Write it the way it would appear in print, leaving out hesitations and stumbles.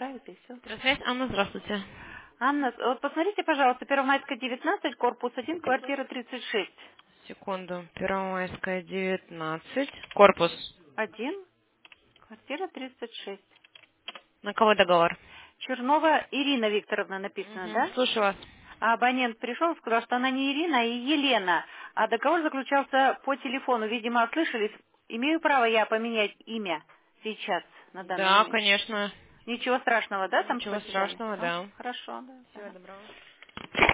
отправит и все. Здравствуйте, Анна, здравствуйте. Анна, вот посмотрите, пожалуйста, Первомайская, 19, корпус 1, квартира 36. Секунду. Первомайская, 19. Корпус. 1, квартира 36. На кого договор? Чернова Ирина Викторовна написано, Угу. да? Слушаю вас. А абонент пришел, сказал, что она не Ирина, а Елена. А договор заключался по телефону. Видимо, ослышались. Имею право я поменять имя сейчас, на данный Да, момент? конечно. Ничего страшного, да, там с Ничего платежами? страшного, Ну, да. хорошо, да. Всего Ага. доброго.